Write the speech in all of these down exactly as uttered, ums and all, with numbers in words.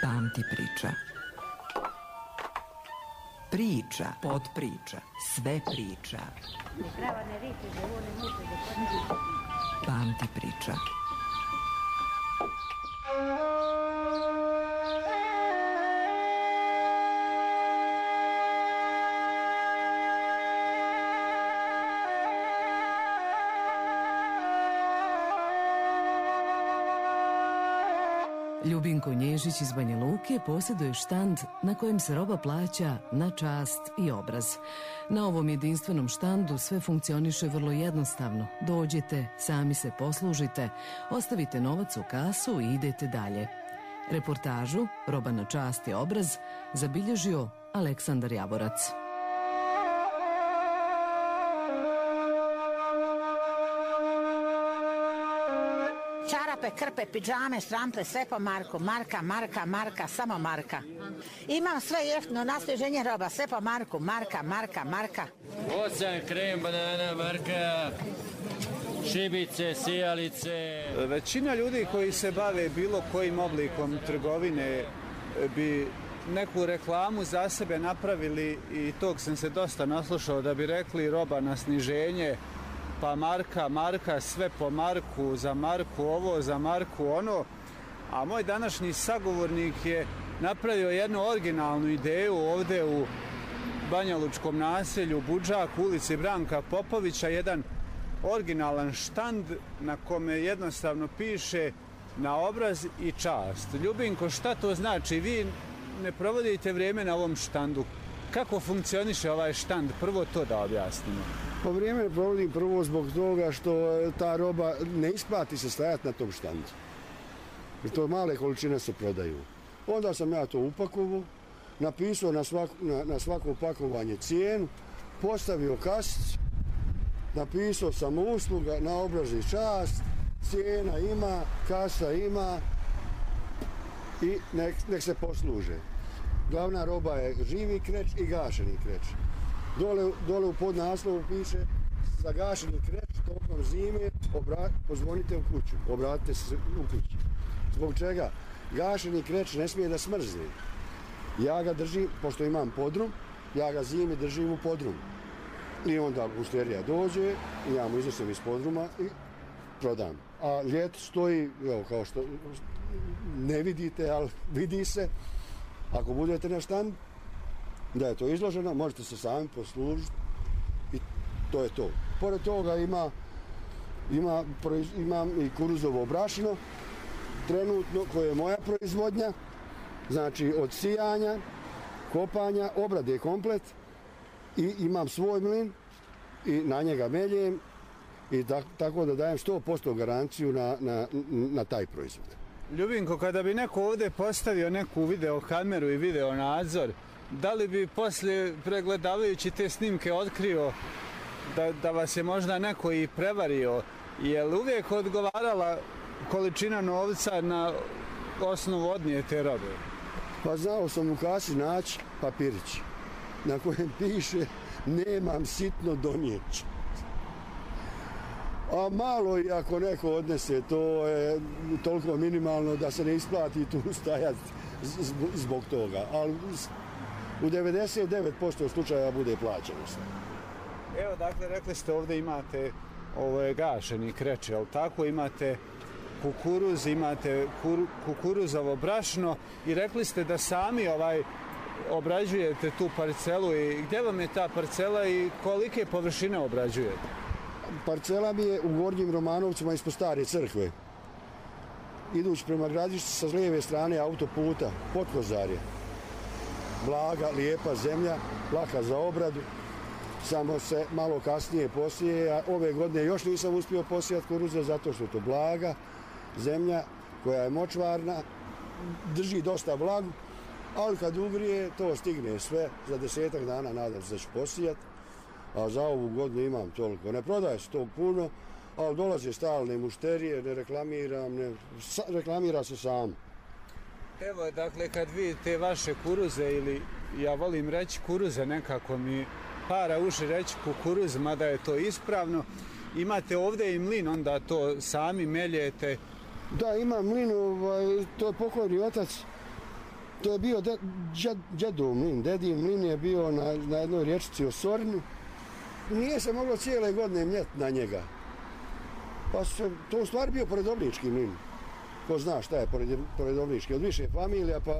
Pamti priča. Priča, podpriča, sve priča. Pamti priča. Ljubinko Nježić iz Banja Luke posjeduje štand na kojem se roba plaća na čast i obraz. Na ovom jedinstvenom štandu sve funkcioniše vrlo jednostavno. Dođete, sami se poslužite, ostavite novac u kasu i idete dalje. Reportažu Roba na čast i obraz zabilježio Aleksandar Javorac. Čarape, krpe, pidžame, šrample, sve po marku. Marka, marka, marka, samo marka. Imam sve jeftino, nasvježenje roba, sve po marku. Marka, marka, marka. Ocan, krem, banana, marka, šibice, sijalice. Većina ljudi koji se bave bilo kojim oblikom trgovine bi neku reklamu za sebe napravili i tog sam se dosta naslušao da bi rekli roba na sniženje, pa marka, marka, sve po marku, za marku ovo, za marku ono. A moj današnji sagovornik je napravio jednu originalnu ideju ovdje u banjalučkom naselju Budžak, ulici Branka Popovića, jedan originalan štand na kome jednostavno piše na obraz i čast. Ljubinko, šta to znači? Vi ne provodite vrijeme na ovom štandu. Kako funkcioniše ovaj štand? Prvo to da objasnimo. Po vrijeme provodim prvo zbog toga što ta roba ne isplati se stajati na tom štandu. Jer to male količine se prodaju. Onda sam ja to upakovao, napisao na svako, na, na svako pakovanje cijenu, postavio kasicu, napisao sam usluga na obraz i čast, cijena ima, kasa ima i nek, nek se posluže. Glavna roba je živi kreč i gašeni kreč. Dole, dole u podnaslovu piše za gašeni kreč tokom zime obrat, pozvonite u kuću, obratite se u kući. Zbog čega? Gašeni kreč ne smije da smrzi. Ja ga držim, pošto imam podrum, ja ga zimi držim u podrumu. I onda gusterija dođe, ja mu iznosim iz podruma i prodam. A ljeto stoji, evo, kao što ne vidite, ali vidi se. Ako budete na štandu, da je to izloženo, možete se sami poslužiti i to je to. Pored toga ima, ima, imam i kuruzovo brašno, trenutno, koje je moja proizvodnja, znači od sijanja, kopanja, obrade komplet i imam svoj mlin i na njega meljem i tak, tako da dajem sto posto garanciju na, na, na taj proizvod. Ljubinko, kada bi neko ovdje postavio neku video kameru i video nadzor, da li bi poslije pregledavajući te snimke otkrio da, da vas je možda neko i prevario? Je li uvijek odgovarala količina novca na osnovu odnijete robe? Pa znao sam u kasi naći papirić na kojem piše nemam sitno donijeti. A malo i ako neko odnese, to je toliko minimalno da se ne isplati tu stajati zbog toga. Ali u devedeset devet posto slučaja bude plaćeno sve. Evo, dakle, rekli ste ovdje imate ovo je gašeni kreč, jel tako? Imate kukuruz, imate kur, kukuruzovo brašno i rekli ste da sami ovaj obrađujete tu parcelu i gdje vam je ta parcela i kolike površine obrađujete? Parcela mi je u Gornjim Romanovcima ispod Stare crkve. Idući prema Gradištu sa lijeve strane autoputa, Potkozarje. Blaga, lijepa zemlja, laka za obradu. Samo se malo kasnije posije, a ove godine još nisam uspio posijati kuruze zato što je to blaga zemlja koja je močvarna, drži dosta vlagu, ali kad ugrije to stigne sve, za desetak dana nadam se da ću posijati, a za ovu godinu imam toliko. Ne prodaje se to puno, ali dolaze stalne mušterije, ne reklamiram, ne, sa, reklamira se samo. Evo, dakle, kad vidite vaše kuruze ili, ja volim reći kuruze, nekako mi para uši reći kukuruz, mada je to ispravno, imate ovdje i mlin, onda to sami meljete. Da, imam mlin, ovaj, to je pokojni otac To je bio de, džed, džedov mlin. Dedin mlin je bio na, na jednoj rječici Osorni. Nije se moglo cijele godine mljeti na njega. Pa se, to u stvari bio poredovnički mlin. Ko zna šta je poredovnički, od više familija, pa...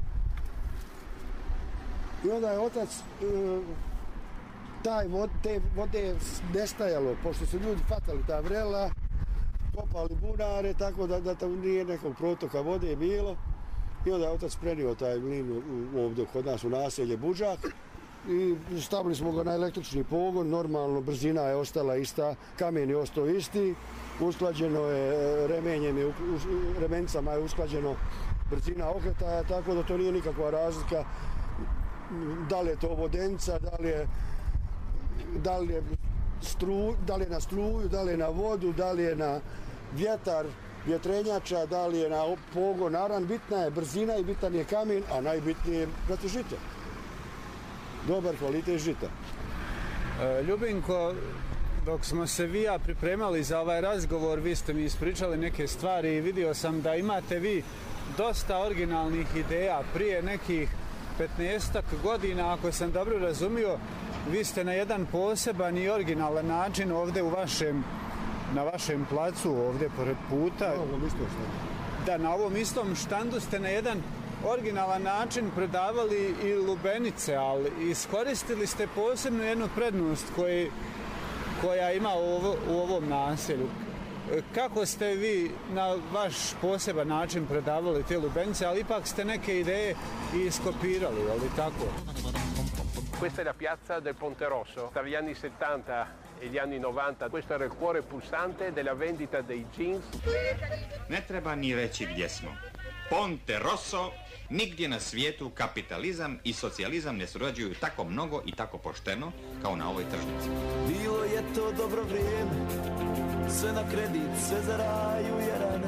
I onda je otac e, taj vod, te vode nestajalo, pošto su ljudi fatali ta vrela, kopali bunare, tako da, da tam nije nekog protoka vode bilo. I onda je otac prenio taj mlin ovdje kod nas u naselje Buđak i stavili smo ga na električni pogon, normalno brzina je ostala ista, kamen je ostao isti, usklađeno je remenjem, je, remencama je usklađeno brzina okretaja, tako da to nije nikakva razlika da li je to vodenca, da li je, da li je, stru, da li je na struju, da li je na vodu, da li je na vjetar, vjetrenjača, da li je na pogon, naravno bitna je brzina i bitan je kamen, a najbitnije je brate žito. Dobar kvalitet žita. E, Ljubinko, dok smo se vi ja pripremali za ovaj razgovor, vi ste mi ispričali neke stvari i vidio sam da imate vi dosta originalnih ideja. Prije nekih petnaestak godina, ako sam dobro razumio, vi ste na jedan poseban i originalan način ovdje u vašem, na vašem placu, ovdje pored puta. Na ovom istom štandu. Da, na ovom istom štandu ste na jedan originalan način prodavali i lubenice, ali iskoristili ste posebno jednu prednost koji, koja ima u, ovo, u ovom naselju. Kako ste vi na vaš poseban način prodavali te lubenice, ali ipak ste neke ideje i iskopirali, ali tako? Questa è la piazza del Ponte Rosso. Tra gli anni settanta e gli anni novanta questo era il cuore pulsante della vendita dei jeans. Ne treba ni reći gdje smo. Ponte Rosso, nigdje na svijetu kapitalizam i socijalizam ne surađuju tako mnogo i tako pošteno kao na ovoj tržnici. Bilo je to dobro vrijeme, sve na kredit, sve za raju jerane.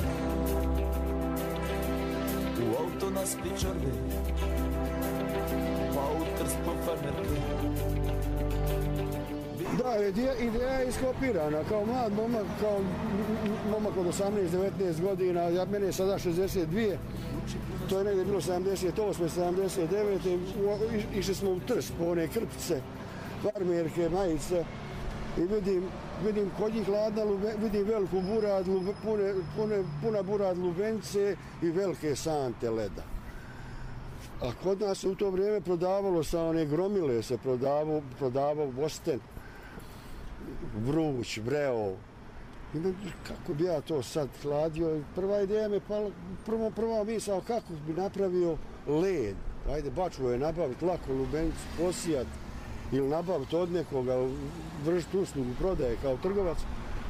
U auto nas pičarde, pa u Trst po farmerke. Da, ideja, ideja je iskopirana. Kao mlad momak, kao momak od osamnaest devetnaest godina, ja mene je sada šezdeset dvije, to je negdje bilo sedamdeset osme sedamdeset devete išli smo u Trst po one krpice, farmerke, majice i vidim, vidim kod njih ladna, vidim veliku burad, lube, pune, pune, puna burad lubence i velike sante leda. A kod nas u to vrijeme prodavalo sa one gromile, se prodavao, prodavao Vosten, Vruć, Breo. I kako bi ja to sad hladio? Prva ideja me pala, prvo, prva misao kako bi napravio led. Ajde, bačvo je nabaviti lako lubenicu, posijat ili nabaviti od nekoga, vršiti uslugu prodaje kao trgovac.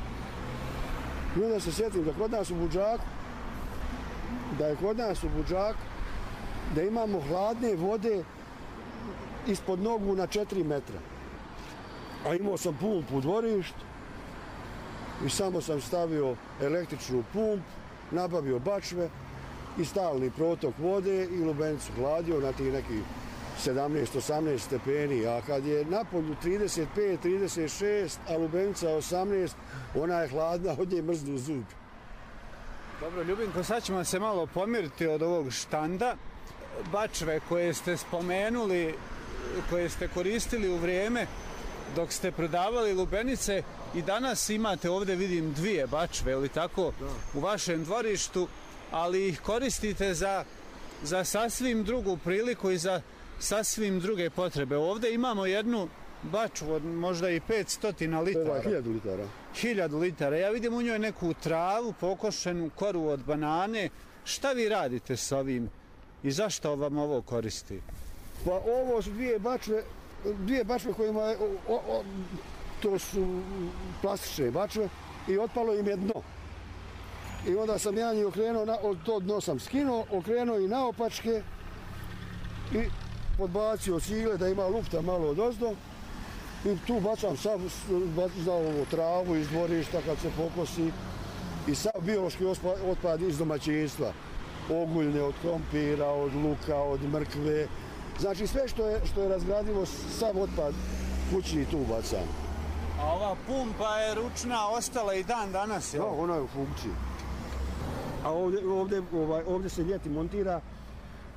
I onda se sjetim da kod nas u Buđaku, da je kod nas u Buđaku, da imamo hladne vode ispod nogu na četiri metra. A imao sam pumpu u dvorištu i samo sam stavio električnu pumpu, nabavio bačve i stalni protok vode i lubenicu hladio na tih nekih sedamnaest osamnaest stepeni. A kad je na polju trideset pet trideset šest, a lubenica osamnaest, ona je hladna, od nje mrznu zub. Dobro, Ljubinko, sad ćemo se malo pomiriti od ovog štanda. Bačve koje ste spomenuli, koje ste koristili u vrijeme dok ste prodavali lubenice, i danas imate ovdje, vidim, dvije bačve, ili tako, da, u vašem dvorištu, ali ih koristite za, za sasvim drugu priliku i za sasvim druge potrebe. Ovdje imamo jednu bačvu od možda i petsto litara. hiljadu litara. hiljadu litara. Ja vidim u njoj neku travu, pokošenu koru od banane. Šta vi radite s ovim i zašto vam ovo koristi? Pa ovo su dvije bačve, dvije bačve kojima je, o, o, to su plastične bačve i otpalo im je dno. I onda sam ja njih okrenuo, na, to dno sam skinuo, okrenuo i naopačke i podbacio cigle da ima lufta malo od ozdo. I tu bacam sav za ovo travu iz dvorišta kad se pokosi i sav biološki otpad iz domaćinstva. Oguljne od krompira, od luka, od mrkve. Znači sve što je, što je razgradivo, sav otpad kućni tu bacam. A ova pumpa je ručna, ostala i dan danas, jel? Da, ona je u funkciji. A ovdje, ovdje, ovaj, ovdje se ljeti montira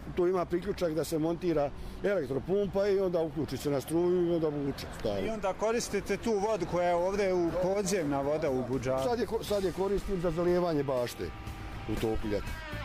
tu ima priključak da se montira elektropumpa i onda uključi se na struju i onda vuče. I onda koristite tu vodu koja je ovdje u podzemna voda u budžaku. Sad je, sad je koristim za zalijevanje bašte u toku ljeta.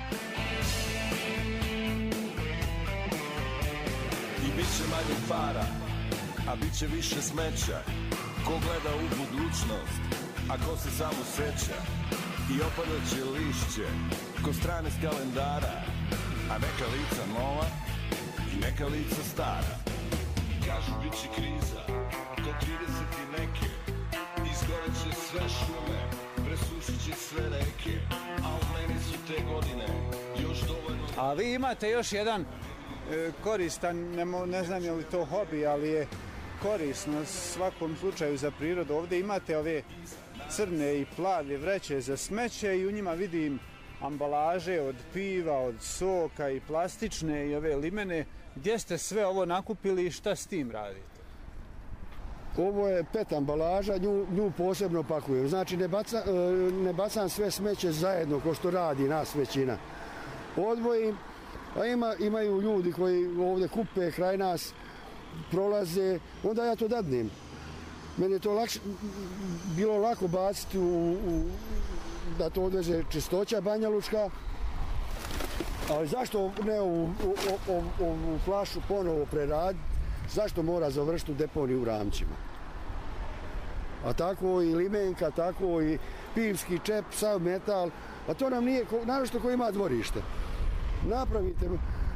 I bit će manje para, a bit će više smeća. Ko gleda u budućnost, a ko se samo seća. I opadaće lišće, ko strane s kalendara. A neka lica nova i neka lica stara. Kažu bit će kriza, do trideset i neke. Izgoreće sve šume, presušit će sve reke. A u meni su te godine još dovoljno... A vi imate još jedan e, koristan, ne, ne znam je li to hobi, ali je korisno u svakom slučaju za prirodu. Ovdje imate ove crne i plave vreće za smeće i u njima vidim ambalaže od piva, od soka i plastične i ove limene. Gdje ste sve ovo nakupili i šta s tim radite? Ovo je pet ambalaža, nju, nju posebno pakujem. Znači ne, baca, ne bacam sve smeće zajedno ko što radi nas većina. Odvojim, a ima, imaju ljudi koji ovdje kupe kraj nas, prolaze, onda ja to dadnem. Meni je to lakše, bilo lako baciti u, u, da to odveze Čistoća Banja Lučka, ali zašto ne ovu, ovu, ovu flašu ponovo preraditi, zašto mora završiti u deponiju u Ramćima? A tako i limenka, tako i pivski čep, sav metal, a to nam nije, naročito ko ima dvorište. Napravite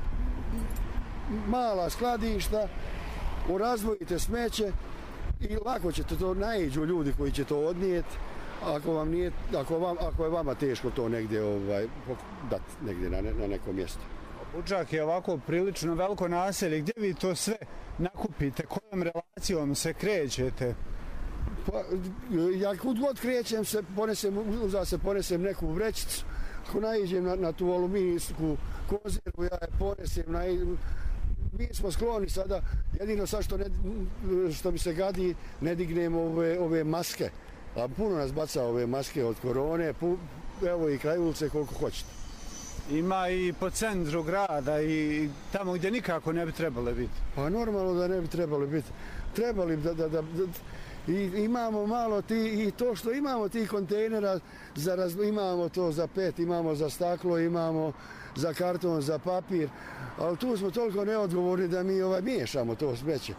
mala skladišta, razvojite smeće i lako ćete to, naiđu ljudi koji će to odnijeti, ako vam nije, ako, vam, ako je vama teško to negdje ovaj, dati negdje na, ne, na neko mjesto. Budžak je ovako prilično veliko naselje, gdje vi to sve nakupite, kojom relacijom se krećete? Pa, ja kud god krećem se, ponesem, uzao se ponesem neku vrećicu, ako naiđem na, na tu aluminijsku konzervu, ja je ponesem, na, mi smo skloni sada, jedino sad što, ne, što mi se gadi, ne dignem ove, ove maske, a puno nas baca ove maske od korone, pu, evo i kraj ulice koliko hoćete. Ima i po centru grada i tamo gdje nikako ne bi trebali biti. Pa normalno da ne bi trebali biti. Trebali da, da, da, da i imamo malo ti, i to što imamo ti kontejnera, za raz, imamo to za pet, imamo za staklo, imamo za karton, za papir, ali tu smo toliko neodgovorni da mi ovaj, miješamo to smeće.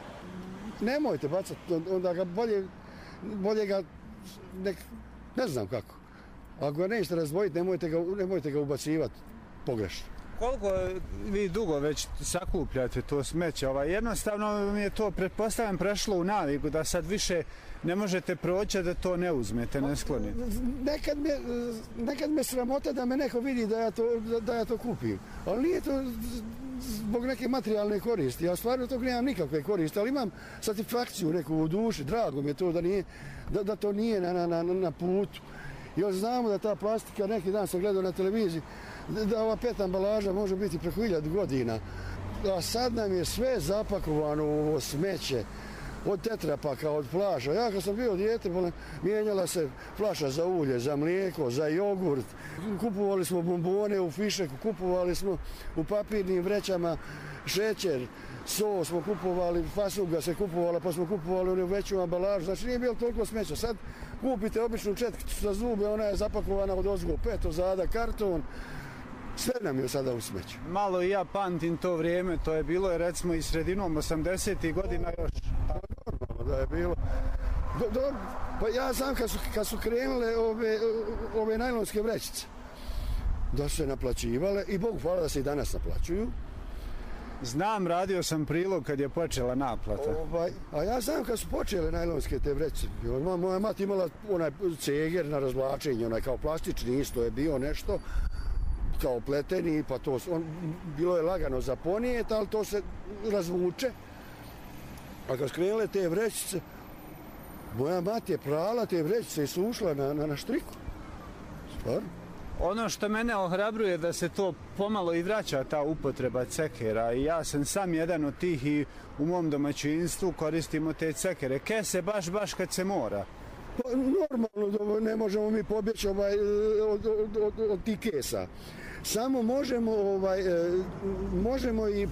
Nemojte bacati, onda ga bolje, bolje ga, nek, ne znam kako. Ako ga nećete razdvojiti, nemojte ga, nemojte ga ubacivati pogrešno. Koliko vi dugo već sakupljate to smeće? Ovaj, jednostavno mi je to, pretpostavljam, prešlo u naviku da sad više ne možete proći da to ne uzmete, ne sklonite. Nekad me, nekad me sramota da me neko vidi da ja to, da, da ja to kupim. Ali nije to zbog neke materijalne koristi. Ja stvarno tog nemam nikakve koristi, ali imam satisfakciju neku u duši. Drago mi je to da, nije, da, da to nije na, na, na, na putu. Još znamo da ta plastika, neki dan sam gledao na televiziji, da ova pet ambalaža može biti preko hiljadu godina. A sad nam je sve zapakovano u ovo smeće, od tetrapaka, od flaša. Ja kad sam bio dijete, mijenjala se flaša za ulje, za mlijeko, za jogurt. Kupovali smo bombone u fišeku, kupovali smo u papirnim vrećama šećer, so smo kupovali, fasuga se kupovala, pa smo kupovali u veću ambalažu. Znači nije bilo toliko smeća. Sad kupite običnu četkicu za zube, ona je zapakovana od ozgo, pet ozada, karton. Sve nam je sada u smeću. Malo i ja pamtim to vrijeme, to je bilo je recimo i sredinom osamdesetih godina još. Normalno da je bilo. Do, do, pa ja znam kad su, kad su krenule ove, ove najlonske vrećice, da su se naplaćivale i Bogu hvala da se i danas naplaćuju. Znam, radio sam prilog kad je počela naplata. Ovaj, a ja znam kad su počele najlonske te vrećice. Moja mati imala onaj ceger na razvlačenje, onaj kao plastični isto je bio nešto, kao pleteni, pa to on, bilo je lagano za ponijeti, ali to se razvuče. A kad skrenule te vrećice, moja mati je prala te vrećice i sušla na, na, na štriku. Stvarno. Ono što mene ohrabruje da se to pomalo i vraća, ta upotreba cekera. I ja sam sam jedan od tih i u mom domaćinstvu koristimo te cekere. Kese baš, baš kad se mora. Pa, normalno, ne možemo mi pobjeći ovaj, od, od, od, od tih kesa. samo možemo, ovaj, možemo i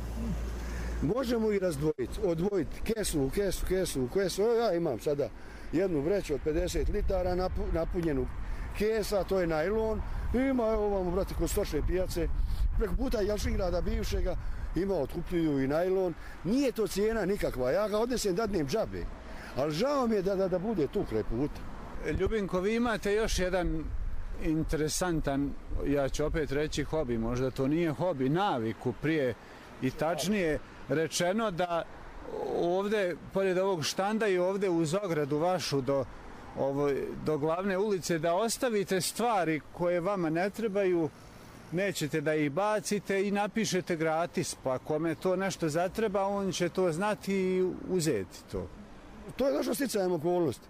možemo i razdvojiti, odvojiti kesu u kesu, kesu u kesu. Ja imam sada jednu vreću od pedeset litara napunjenu kesa, to je najlon. Ima, evo ovamo, brate, kod stočne pijace, preko puta Jelšingrada bivšega, ima, otkupljuju i najlon. Nije to cijena nikakva, ja ga odnesem dadnem džabe, ali žao mi je da, da, da bude tu kraj puta. Ljubinko, vi imate još jedan interesantan, ja ću opet reći hobi, možda to nije hobi, naviku prije i tačnije rečeno da ovdje, pored ovog štanda i ovdje uz ogradu vašu do, ovo, do glavne ulice, da ostavite stvari koje vama ne trebaju, nećete da ih bacite i napišete gratis, pa kome to nešto zatreba, on će to znati i uzeti to. To je došlo sticajem okolnosti.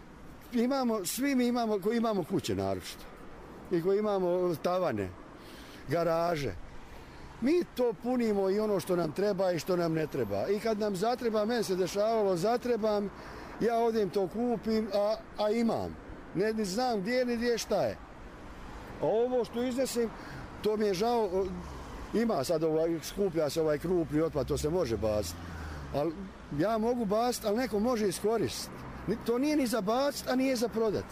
Imamo, svi mi imamo, koji imamo kuće naročito i koji imamo tavane, garaže, mi to punimo i ono što nam treba i što nam ne treba. I kad nam zatreba, meni se dešavalo, zatrebam, ja odem to kupim, a, a imam. Ne, ne znam gdje ni gdje šta je. A ovo što iznesim, to mi je žao, ima sad ovaj, skuplja se ovaj krupni otpad, to se može baciti. Ali ja mogu baciti, ali neko može iskoristiti. To nije ni za baciti, a nije za prodati.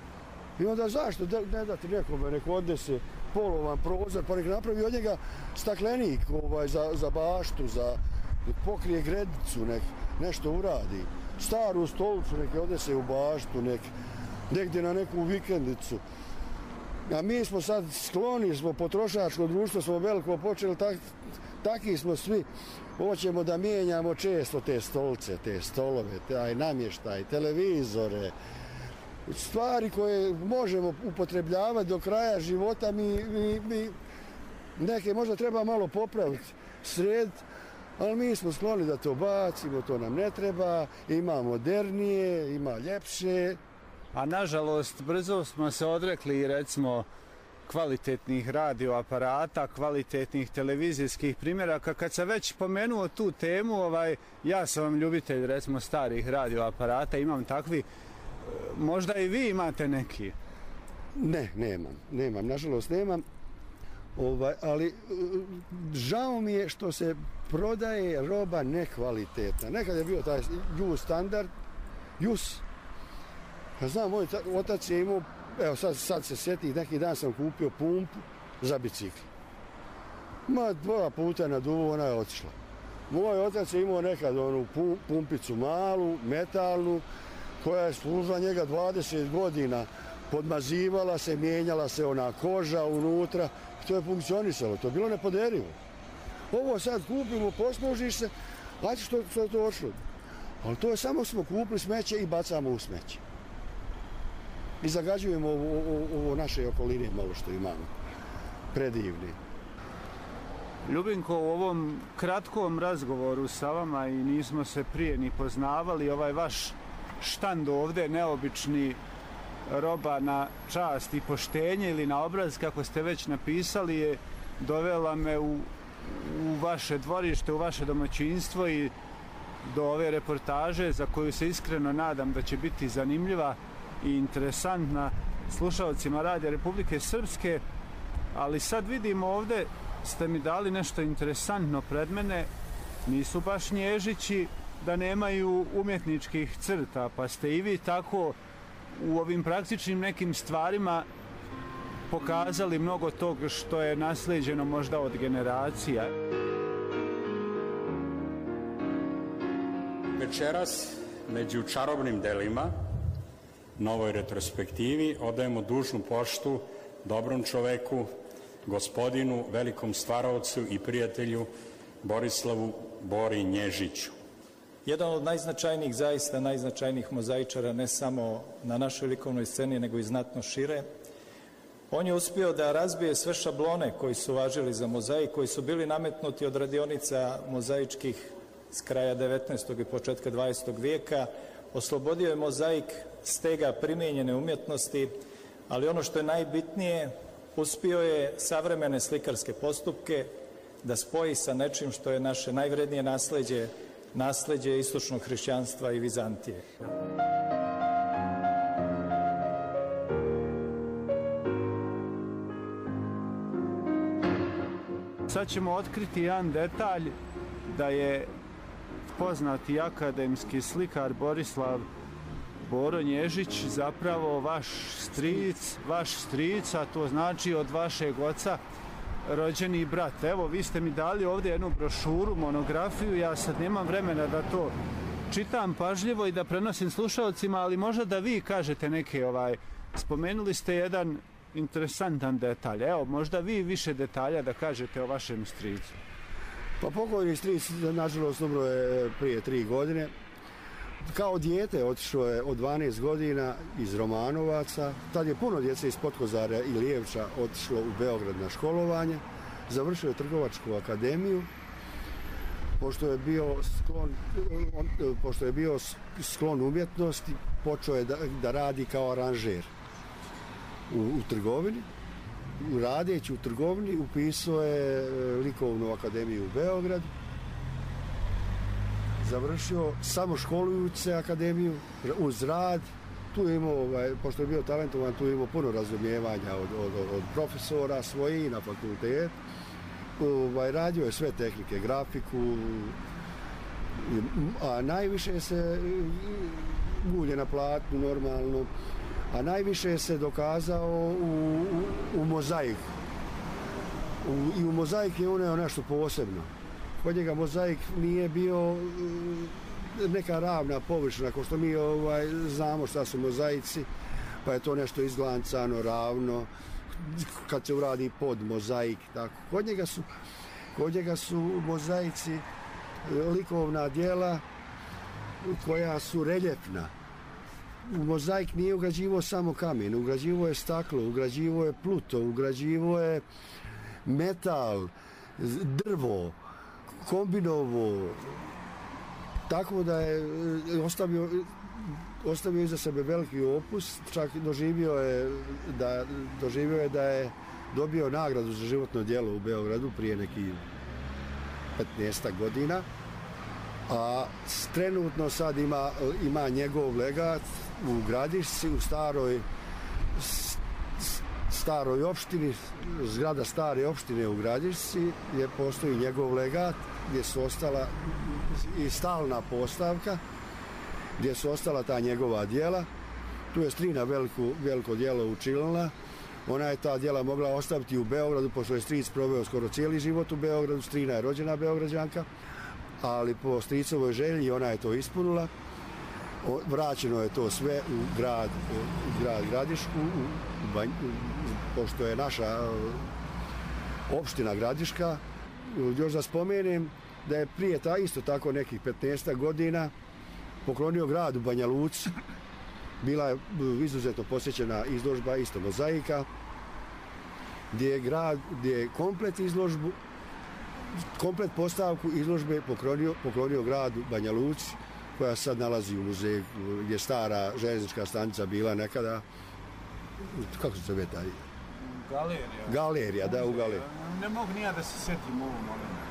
I onda zašto ne dati nekome, neko odnese polovan prozor, pa nek napravi od njega staklenik ovaj, za, za baštu, za pokrije gredicu, nek nešto uradi. Staru stolicu nek odnese u baštu, nek negdje na neku vikendicu. A mi smo sad skloni, smo potrošačko društvo, smo veliko počeli, tak, taki smo svi. Hoćemo da mijenjamo često te stolce, te stolove, taj namještaj, televizore, stvari koje možemo upotrebljavati do kraja života, mi, mi, mi neke možda treba malo popraviti, srediti, ali mi smo skloni da to bacimo, to nam ne treba, ima modernije, ima ljepše. A nažalost, brzo smo se odrekli, recimo, kvalitetnih radioaparata, kvalitetnih televizijskih primjeraka. Kad sam već pomenuo tu temu, ovaj, ja sam vam ljubitelj, recimo, starih radioaparata, imam takvi. Možda i vi imate neki? Ne, nemam. Nemam, nažalost nemam. Ovaj, ali žao mi je što se prodaje roba nekvalitetna. Nekad je bio taj Ju standard, Jus. Ja znam, moj otac je imao, evo sad, sad se sjeti, neki dan sam kupio pumpu za bicikl. Ma dva puta na duvu, ona je otišla. Moj otac je imao nekad onu pumpicu malu, metalnu, koja je služila njega dvadeset godina. Podmazivala se, mijenjala se ona koža unutra. To je funkcionisalo, to je bilo nepoderivo. Ovo sad kupimo, poslužiš se, a što, što je to odšlo? Ali to je samo smo kupili smeće i bacamo u smeće. I zagađujemo ovo, ovo, ovo naše okoline malo što imamo. Predivni. Ljubinko, u ovom kratkom razgovoru sa vama i nismo se prije ni poznavali, ovaj vaš štand ovdje, neobični, roba na čast i poštenje ili na obraz, kako ste već napisali, je dovela me u, u vaše dvorište, u vaše domaćinstvo i do ove reportaže za koju se iskreno nadam da će biti zanimljiva i interesantna slušalcima Radija Republike Srpske, ali sad vidimo ovdje ste mi dali nešto interesantno pred mene, nisu baš nježići da nemaju umjetničkih crta, pa ste i vi tako u ovim praktičnim nekim stvarima pokazali mnogo toga što je naslijeđeno možda od generacija. Večeras, među čarobnim delima, novoj retrospektivi, odajemo dužnu poštu dobrom čoveku, gospodinu, velikom stvaraocu i prijatelju Borislavu Bori Nježiću. Jedan od najznačajnijih, zaista najznačajnijih mozaičara, ne samo na našoj likovnoj sceni, nego i znatno šire. On je uspio da razbije sve šablone koji su važili za mozaik, koji su bili nametnuti od radionica mozaičkih s kraja devetnaestog i početka dvadesetog vijeka. Oslobodio je mozaik stega primijenjene umjetnosti, ali ono što je najbitnije, uspio je savremene slikarske postupke da spoji sa nečim što je naše najvrednije nasleđe, nasleđe istočnog hrišćanstva i Vizantije. Sad ćemo otkriti jedan detalj da je poznati akademski slikar Borislav Boro Nježić zapravo vaš stric, vaš stric, a to znači od vašeg oca rođeni brat. Evo, vi ste mi dali ovdje jednu brošuru, monografiju, ja sad nemam vremena da to čitam pažljivo i da prenosim slušalcima, ali možda da vi kažete neke, ovaj, spomenuli ste jedan interesantan detalj. Evo, možda vi više detalja da kažete o vašem stricu. Pa pokojni stric, nažalost, umro je prije tri godine. Kao dijete otišao je od dvanaest godina iz Romanovaca. Tad je puno djece iz Potkozarja i Lijevča otišlo u Beograd na školovanje. Završio je Trgovačku akademiju. Pošto je bio sklon, pošto je bio sklon umjetnosti, počeo je da, da radi kao aranžer u, u trgovini. Radeći u trgovini upisao je Likovnu akademiju u Beogradu. Završio samo školujući se akademiju uz rad. Tu je imao, ovaj, pošto je bio talentovan, tu je imao puno razumijevanja od, od, od profesora svojih na fakultetu. Ovaj, radio je sve tehnike, grafiku, a najviše se gulje na platnu normalno, a najviše se dokazao u, u, u mozaiku. U, I u mozaik je uneo nešto posebno. Kod njega mozaik nije bio neka ravna površina, kao što mi ovaj, znamo šta su mozaici, pa je to nešto izglancano, ravno, kad se uradi pod mozaik, tako. Kod njega su, kod njega su mozaici likovna djela koja su reljefna. U mozaik nije ugrađivo samo kamen, ugrađivo je staklo, ugrađivo je pluto, ugrađivo je metal, drvo, kombinovo, tako da je ostavio, ostavio iza sebe veliki opus, čak doživio je da, doživio je da je dobio nagradu za životno djelo u Beogradu prije nekih petnaest godina, a trenutno sad ima, ima njegov legat u Gradišci, u staroj staroj opštini, zgrada stare opštine u Gradišci, gdje postoji njegov legat, gdje su ostala i stalna postavka, gdje su ostala ta njegova djela. Tu je strina veliko, veliko djelo učinila. Ona je ta djela mogla ostaviti u Beogradu, pošto je stric proveo skoro cijeli život u Beogradu. Strina je rođena Beograđanka, ali po stricovoj želji ona je to ispunila. Vraćeno je to sve u grad, u grad Gradišku, u, u Banj, u, pošto je naša opština Gradiška. Još da spomenem da je prije ta isto tako nekih petnaest godina poklonio gradu Banja Luci. Bila je izuzetno posjećena izložba isto mozaika, gdje je grad, gdje je komplet izložbu, komplet postavku izložbe poklonio, poklonio gradu Banja Luci, koja sad nalazi u muzeju, gdje je stara željeznička stanica bila nekada. Kako se zove taj? Galerija. Galerija, da, u galeriji. Ne mogu nija da se setim ovom momentu.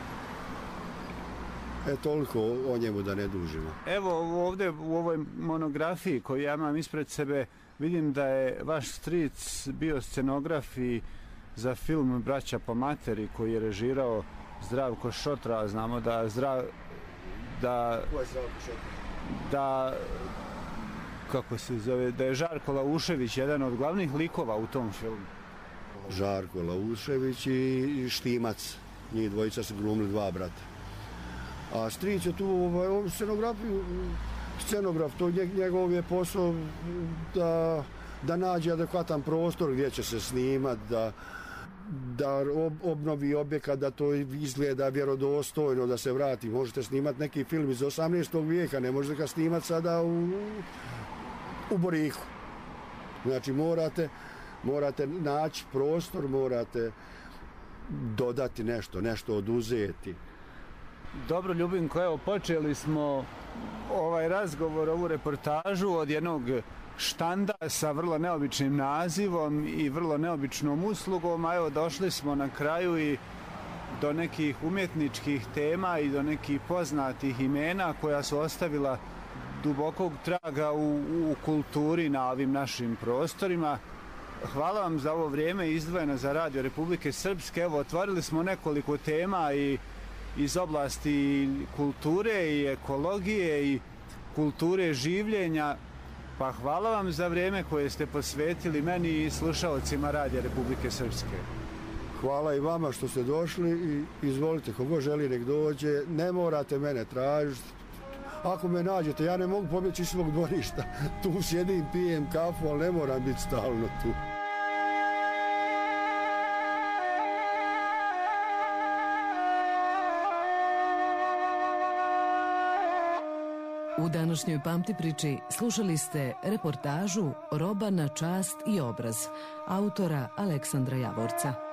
E, toliko o njemu da ne dužimo. Evo ovdje u ovoj monografiji koju ja imam ispred sebe, vidim da je vaš stric bio scenograf i za film Braća po materi koji je režirao Zdravko Šotra. Znamo da Zdra... da... Ko je Zdravko Šotra? Da... kako se zove, da je Žarko Laušević jedan od glavnih likova u tom filmu. Žarko Laušević i Štimac. Njih dvojica su glumili dva brata. A stric je tu ovaj, scenografiju, scenograf, to njegov je posao da, da nađe adekvatan prostor gdje će se snimati, da, da obnovi objekat, da to izgleda vjerodostojno, da se vrati. Možete snimati neki film iz osamnaestog vijeka, ne možete ga snimati sada u, u Borihu. Znači morate, morate naći prostor, morate dodati nešto, nešto oduzeti. Dobro, Ljubinko, evo, počeli smo ovaj razgovor, ovu reportažu od jednog štanda sa vrlo neobičnim nazivom i vrlo neobičnom uslugom, a evo došli smo na kraju i do nekih umjetničkih tema i do nekih poznatih imena koja su ostavila dubokog traga u, u kulturi na ovim našim prostorima. hvala vam za ovo vrijeme izdvojeno za Radio Republike Srpske. Evo, otvorili smo nekoliko tema i iz oblasti kulture i ekologije i kulture življenja. Pa hvala vam za vrijeme koje ste posvetili meni i slušalcima Radija Republike Srpske. Hvala i vama što ste došli i izvolite, kogo želi nek dođe, ne morate mene tražiti. Ako me nađete, ja ne mogu pobjeći iz svog dvorišta. Tu sjedim, pijem kafu, ali ne moram biti stalno tu. U današnjoj Pamti priči slušali ste reportažu Roba na čast i obraz autora Aleksandra Javorca.